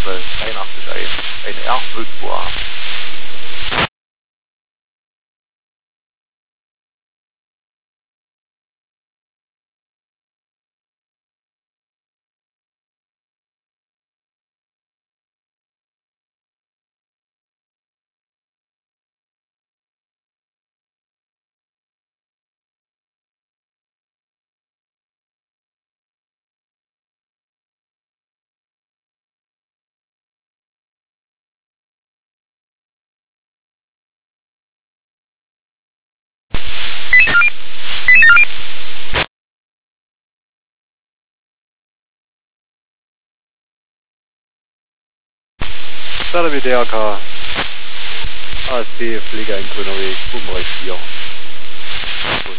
83 ein, eine R02A. Starter mit DRK, ASP, Pflege ein grüner Weg, Umbereich 4.